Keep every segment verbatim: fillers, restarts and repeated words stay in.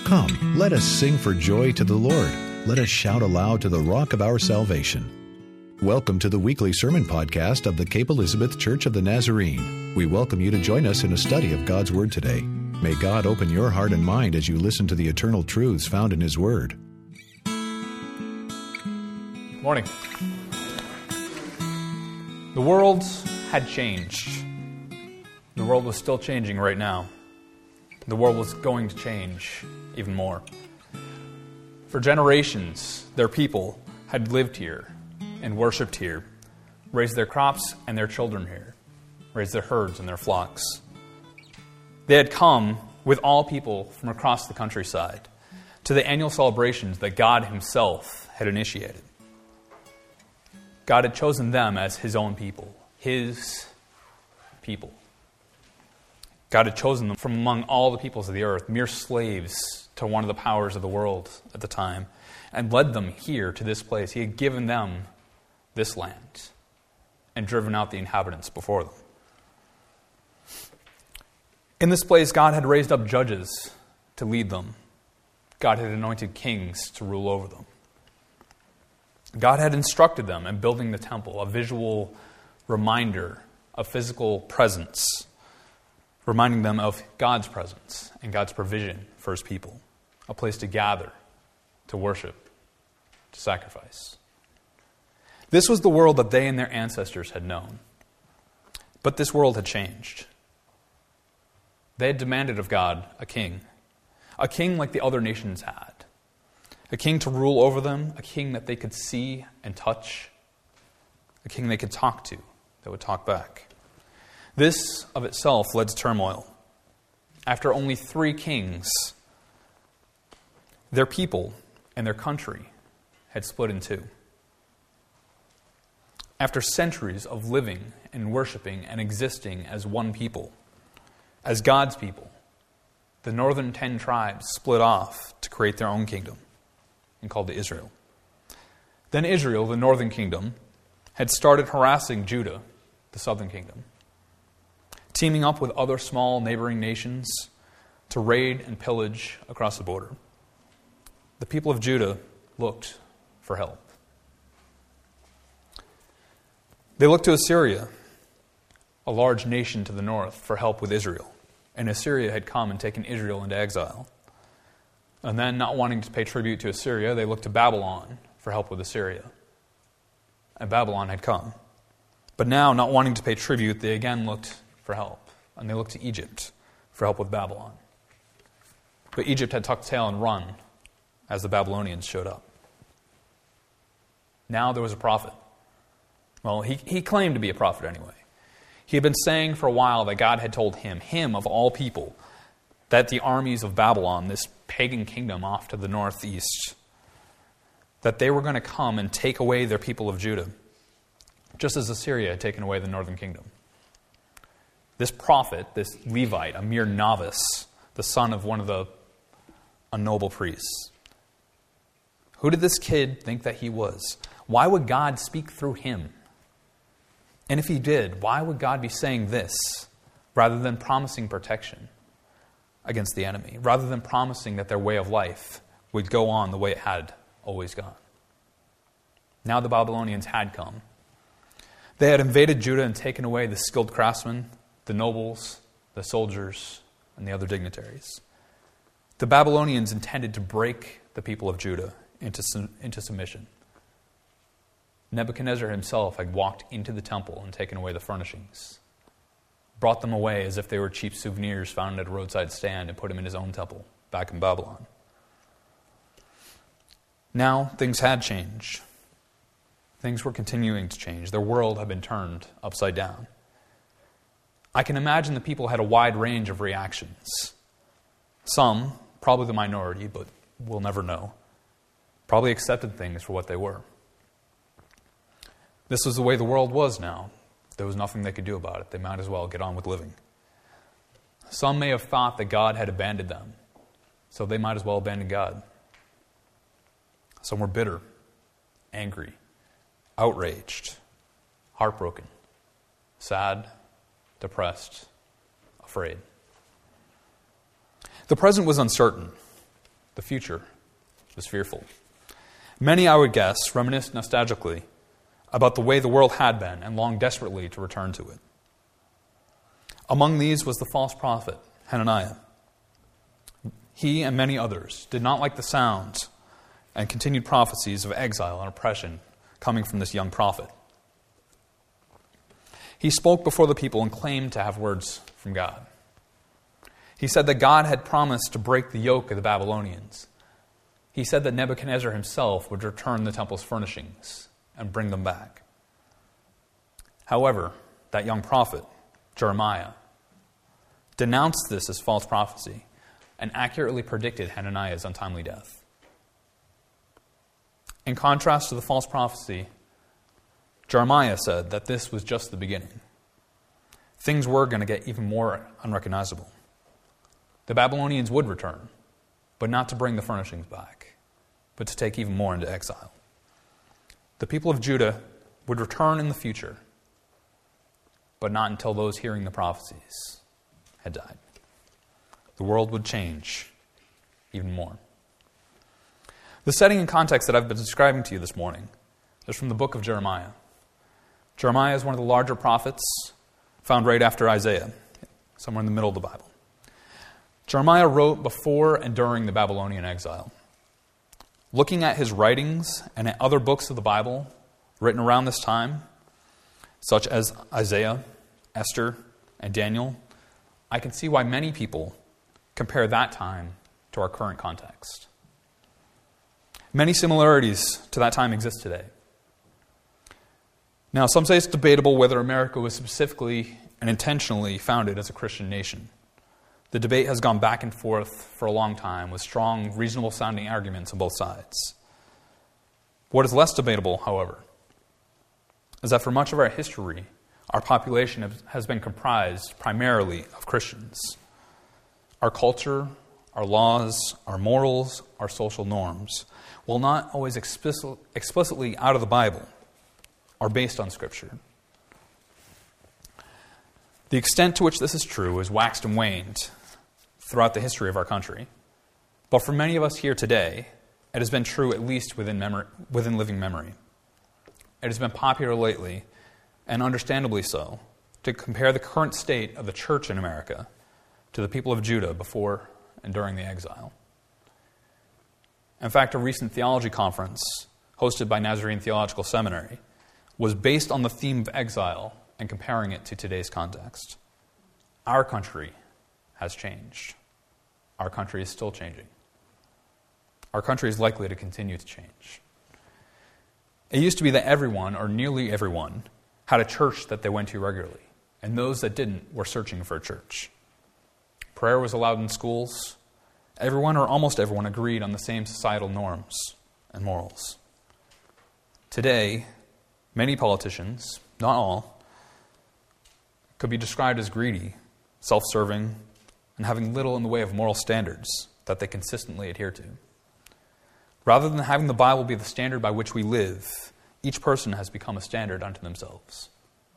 Come, let us sing for joy to the Lord. Let us shout aloud to the rock of our salvation. Welcome to the weekly sermon podcast of the Cape Elizabeth Church of the Nazarene. We welcome you to join us in a study of God's Word today. May God open your heart and mind as you listen to the eternal truths found in His Word. Morning. The world had changed. The world was still changing right now. The world was going to change even more. For generations, their people had lived here and worshipped here, raised their crops and their children here, raised their herds and their flocks. They had come with all people from across the countryside to the annual celebrations that God Himself had initiated. God had chosen them as His own people, His people. God had chosen them from among all the peoples of the earth, mere slaves to one of the powers of the world at the time, and led them here to this place. He had given them this land and driven out the inhabitants before them. In this place, God had raised up judges to lead them. God had anointed kings to rule over them. God had instructed them in building the temple, a visual reminder of physical presence, reminding them of God's presence and God's provision for His people, a place to gather, to worship, to sacrifice. This was the world that they and their ancestors had known. But this world had changed. They had demanded of God a king, a king like the other nations had, a king to rule over them, a king that they could see and touch, a king they could talk to that would talk back. This of itself led to turmoil. After only three kings, their people and their country had split in two. After centuries of living and worshiping and existing as one people, as God's people, the northern ten tribes split off to create their own kingdom and called it Israel. Then Israel, the northern kingdom, had started harassing Judah, the southern kingdom, teaming up with other small neighboring nations to raid and pillage across the border. The people of Judah looked for help. They looked to Assyria, a large nation to the north, for help with Israel. And Assyria had come and taken Israel into exile. And then, not wanting to pay tribute to Assyria, they looked to Babylon for help with Assyria. And Babylon had come. But now, not wanting to pay tribute, they again looked for help. And they looked to Egypt for help with Babylon. But Egypt had tucked tail and run as the Babylonians showed up. Now there was a prophet. Well, he, he claimed to be a prophet anyway. He had been saying for a while that God had told him, him of all people, that the armies of Babylon, this pagan kingdom off to the northeast, that they were going to come and take away their people of Judah, just as Assyria had taken away the northern kingdom. This prophet, this Levite, a mere novice, the son of one of the a noble priests. Who did this kid think that he was? Why would God speak through him? And if He did, why would God be saying this rather than promising protection against the enemy, rather than promising that their way of life would go on the way it had always gone? Now the Babylonians had come. They had invaded Judah and taken away the skilled craftsmen, the nobles, the soldiers, and the other dignitaries. The Babylonians intended to break the people of Judah into, into submission. Nebuchadnezzar himself had walked into the temple and taken away the furnishings, brought them away as if they were cheap souvenirs found at a roadside stand, and put them in his own temple back in Babylon. Now things had changed. Things were continuing to change. Their world had been turned upside down. I can imagine the people had a wide range of reactions. Some, probably the minority, but we'll never know, probably accepted things for what they were. This was the way the world was now. There was nothing they could do about it. They might as well get on with living. Some may have thought that God had abandoned them, so they might as well abandon God. Some were bitter, angry, outraged, heartbroken, sad, depressed, afraid. The present was uncertain. The future was fearful. Many, I would guess, reminisced nostalgically about the way the world had been and longed desperately to return to it. Among these was the false prophet, Hananiah. He and many others did not like the sounds and continued prophecies of exile and oppression coming from this young prophet. He spoke before the people and claimed to have words from God. He said that God had promised to break the yoke of the Babylonians. He said that Nebuchadnezzar himself would return the temple's furnishings and bring them back. However, that young prophet, Jeremiah, denounced this as false prophecy and accurately predicted Hananiah's untimely death. In contrast to the false prophecy, Jeremiah said that this was just the beginning. Things were going to get even more unrecognizable. The Babylonians would return, but not to bring the furnishings back, but to take even more into exile. The people of Judah would return in the future, but not until those hearing the prophecies had died. The world would change even more. The setting and context that I've been describing to you this morning is from the book of Jeremiah. Jeremiah is one of the larger prophets found right after Isaiah, somewhere in the middle of the Bible. Jeremiah wrote before and during the Babylonian exile. Looking at his writings and at other books of the Bible written around this time, such as Isaiah, Esther, and Daniel, I can see why many people compare that time to our current context. Many similarities to that time exist today. Now, some say it's debatable whether America was specifically and intentionally founded as a Christian nation. The debate has gone back and forth for a long time with strong, reasonable-sounding arguments on both sides. What is less debatable, however, is that for much of our history, our population has been comprised primarily of Christians. Our culture, our laws, our morals, our social norms, while not always explicit, explicitly out of the Bible, are based on Scripture. The extent to which this is true has waxed and waned throughout the history of our country. But for many of us here today, it has been true at least within, memory, within living memory. It has been popular lately, and understandably so, to compare the current state of the church in America to the people of Judah before and during the exile. In fact, a recent theology conference hosted by Nazarene Theological Seminary was based on the theme of exile and comparing it to today's context. Our country has changed. Our country is still changing. Our country is likely to continue to change. It used to be that everyone, or nearly everyone, had a church that they went to regularly, and those that didn't were searching for a church. Prayer was allowed in schools. Everyone, or almost everyone, agreed on the same societal norms and morals. Today, many politicians, not all, could be described as greedy, self-serving, and having little in the way of moral standards that they consistently adhere to. Rather than having the Bible be the standard by which we live, each person has become a standard unto themselves.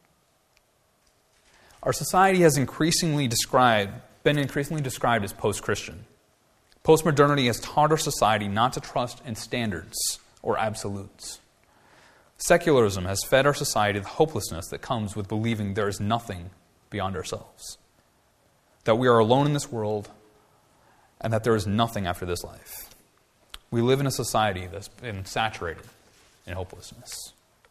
Our society has increasingly described, been increasingly described as post-Christian. Postmodernity has taught our society not to trust in standards or absolutes. Secularism has fed our society the hopelessness that comes with believing there is nothing beyond ourselves, that we are alone in this world, and that there is nothing after this life. We live in a society that's been saturated in hopelessness.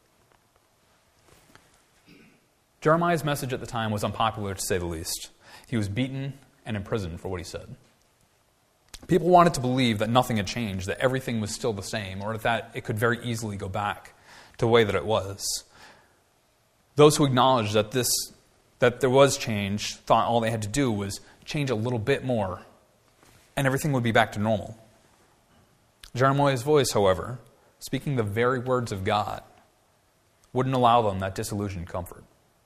Jeremiah's message at the time was unpopular, to say the least. He was beaten and imprisoned for what he said. People wanted to believe that nothing had changed, that everything was still the same, or that it could very easily go back to the way that it was. Those who acknowledged that this, that there was change, thought all they had to do was change a little bit more, and everything would be back to normal. Jeremiah's voice, however, speaking the very words of God, wouldn't allow them that disillusioned comfort.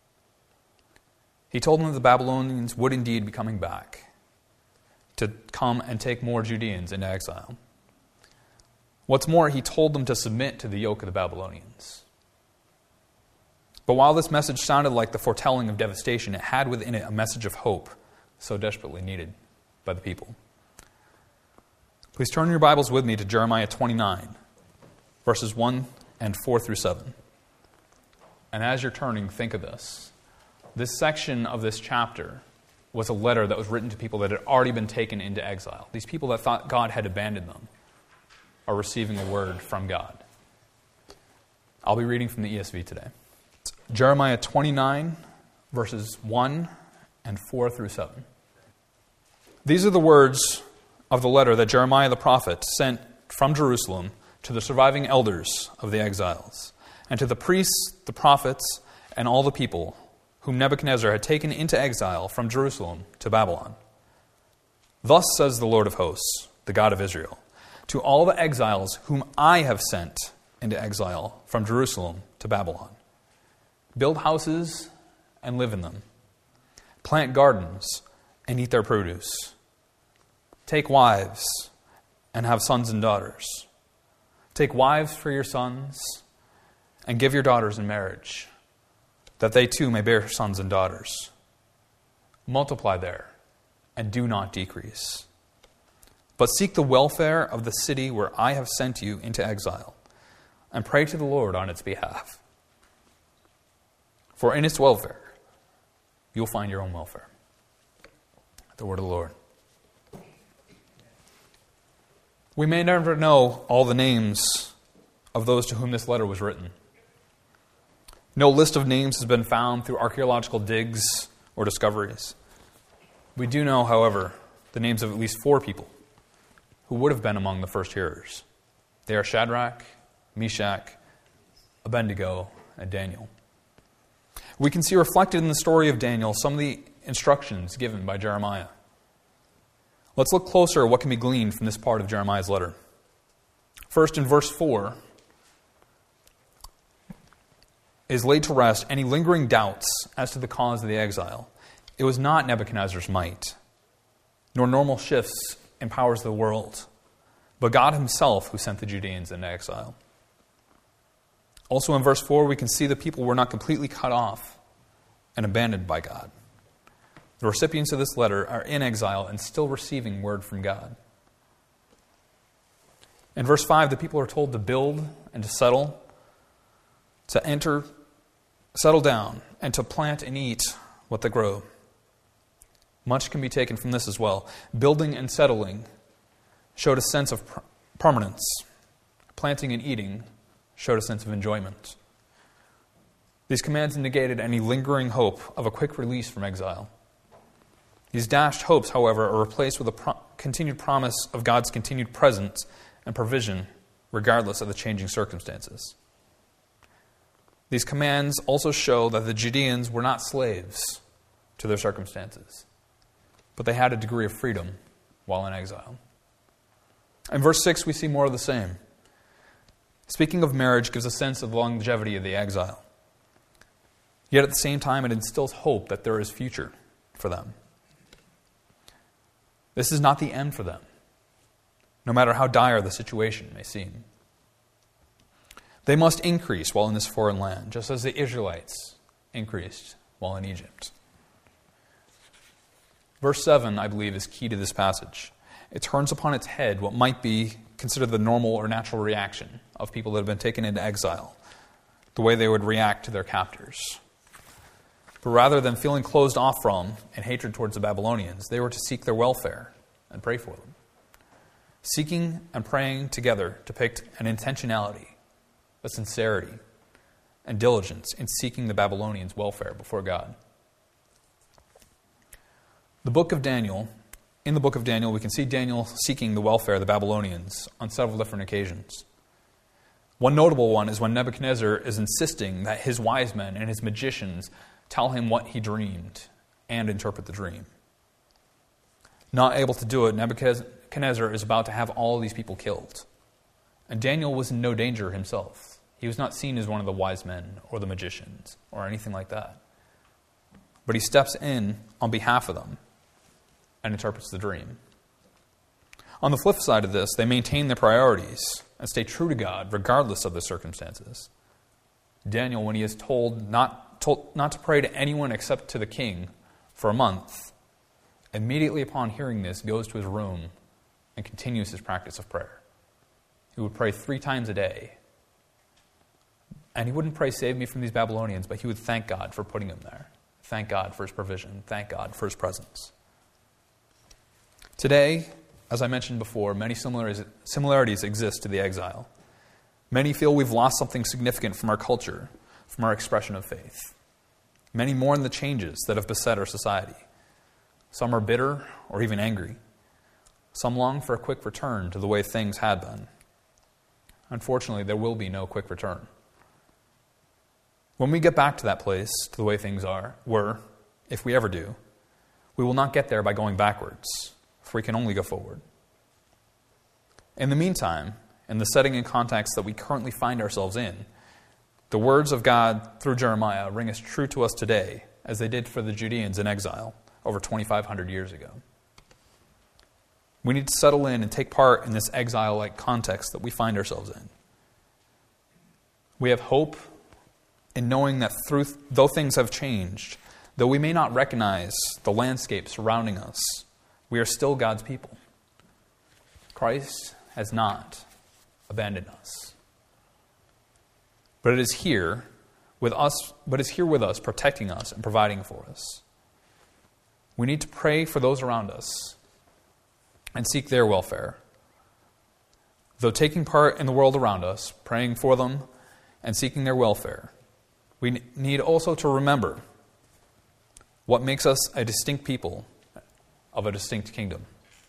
He told them that the Babylonians would indeed be coming back to come and take more Judeans into exile. What's more, he told them to submit to the yoke of the Babylonians. But while this message sounded like the foretelling of devastation, it had within it a message of hope so desperately needed by the people. Please turn your Bibles with me to Jeremiah twenty-nine, verses one and four through seven. And as you're turning, think of this. This section of this chapter was a letter that was written to people that had already been taken into exile. These people that thought God had abandoned them are receiving a word from God. I'll be reading from the E S V today. It's Jeremiah twenty-nine, verses one and four through seven. These are the words of the letter that Jeremiah the prophet sent from Jerusalem to the surviving elders of the exiles, and to the priests, the prophets, and all the people whom Nebuchadnezzar had taken into exile from Jerusalem to Babylon. Thus says the Lord of hosts, the God of Israel, to all the exiles whom I have sent into exile from Jerusalem to Babylon. Build houses and live in them. Plant gardens and eat their produce. Take wives and have sons and daughters. Take wives for your sons and give your daughters in marriage, that they too may bear sons and daughters. Multiply there and do not decrease. But seek the welfare of the city where I have sent you into exile, and pray to the Lord on its behalf. For in its welfare, you'll find your own welfare. The word of the Lord. We may never know all the names of those to whom this letter was written. No list of names has been found through archaeological digs or discoveries. We do know, however, the names of at least four people who would have been among the first hearers. They are Shadrach, Meshach, Abednego, and Daniel. We can see reflected in the story of Daniel some of the instructions given by Jeremiah. Let's look closer at what can be gleaned from this part of Jeremiah's letter. First, in verse four, is laid to rest any lingering doubts as to the cause of the exile. It was not Nebuchadnezzar's might, nor normal shifts in powers of the world, but God himself who sent the Judeans into exile. Also in verse four, we can see the people were not completely cut off and abandoned by God. The recipients of this letter are in exile and still receiving word from God. In verse five, the people are told to build and to settle, to enter, settle down, and to plant and eat what they grow. Much can be taken from this as well. Building and settling showed a sense of permanence. Planting and eating showed a sense of enjoyment. These commands negated any lingering hope of a quick release from exile. These dashed hopes, however, are replaced with a pro- continued promise of God's continued presence and provision, regardless of the changing circumstances. These commands also show that the Judeans were not slaves to their circumstances, but they had a degree of freedom while in exile. In verse six, we see more of the same. Speaking of marriage gives a sense of the longevity of the exile. Yet at the same time, it instills hope that there is future for them. This is not the end for them, no matter how dire the situation may seem. They must increase while in this foreign land, just as the Israelites increased while in Egypt. Verse seven, I believe, is key to this passage. It turns upon its head what might be considered the normal or natural reaction of people that have been taken into exile, the way they would react to their captors. But rather than feeling closed off from and hatred towards the Babylonians, they were to seek their welfare and pray for them. Seeking and praying together depict an intentionality, a sincerity, and diligence in seeking the Babylonians' welfare before God. The book of Daniel, in the book of Daniel, we can see Daniel seeking the welfare of the Babylonians on several different occasions. One notable one is when Nebuchadnezzar is insisting that his wise men and his magicians tell him what he dreamed and interpret the dream. Not able to do it, Nebuchadnezzar is about to have all these people killed. And Daniel was in no danger himself. He was not seen as one of the wise men or the magicians or anything like that. But he steps in on behalf of them and interprets the dream. On the flip side of this, they maintain their priorities and stay true to God regardless of the circumstances. Daniel, when he is told not Told not to pray to anyone except to the king for a month, immediately upon hearing this, goes to his room and continues his practice of prayer. He would pray three times a day. And he wouldn't pray, save me from these Babylonians, but he would thank God for putting him there. Thank God for his provision. Thank God for his presence. Today, as I mentioned before, many similarities exist to the exile. Many feel we've lost something significant from our culture, from our expression of faith. Many mourn the changes that have beset our society. Some are bitter or even angry. Some long for a quick return to the way things had been. Unfortunately, there will be no quick return. When we get back to that place, to the way things are, were, if we ever do, we will not get there by going backwards, for we can only go forward. In the meantime, in the setting and context that we currently find ourselves in, the words of God through Jeremiah ring as true to us today as they did for the Judeans in exile over twenty-five hundred years ago. We need to settle in and take part in this exile-like context that we find ourselves in. We have hope in knowing that through, though things have changed, though we may not recognize the landscape surrounding us, we are still God's people. Christ has not abandoned us. But it is here with us, but is here with us, protecting us and providing for us. We need to pray for those around us and seek their welfare. Though taking part in the world around us, praying for them and seeking their welfare, we need also to remember what makes us a distinct people of a distinct kingdom.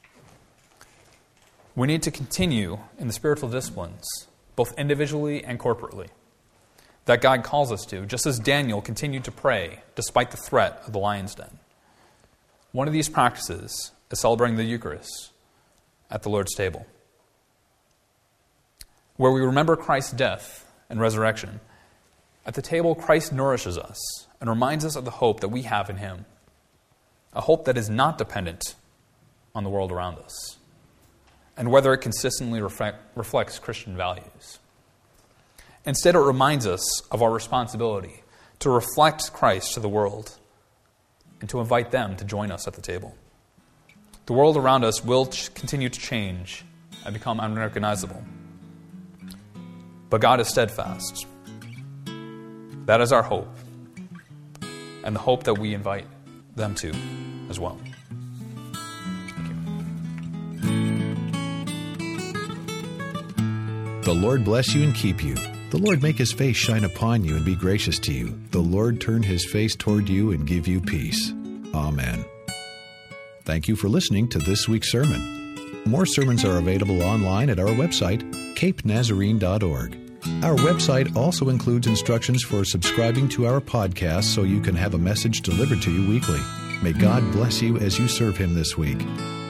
We need to continue in the spiritual disciplines, both individually and corporately, that God calls us to, just as Daniel continued to pray despite the threat of the lion's den. One of these practices is celebrating the Eucharist at the Lord's table, where we remember Christ's death and resurrection. At the table, Christ nourishes us and reminds us of the hope that we have in him, a hope that is not dependent on the world around us, and whether it consistently reflect, reflects Christian values. Instead, it reminds us of our responsibility to reflect Christ to the world and to invite them to join us at the table. The world around us will ch- continue to change and become unrecognizable, but God is steadfast. That is our hope, and the hope that we invite them to as well. Thank you. The Lord bless you and keep you. The Lord make his face shine upon you and be gracious to you. The Lord turn his face toward you and give you peace. Amen. Thank you for listening to this week's sermon. More sermons are available online at our website, cape nazarene dot org. Our website also includes instructions for subscribing to our podcast so you can have a message delivered to you weekly. May God bless you as you serve him this week.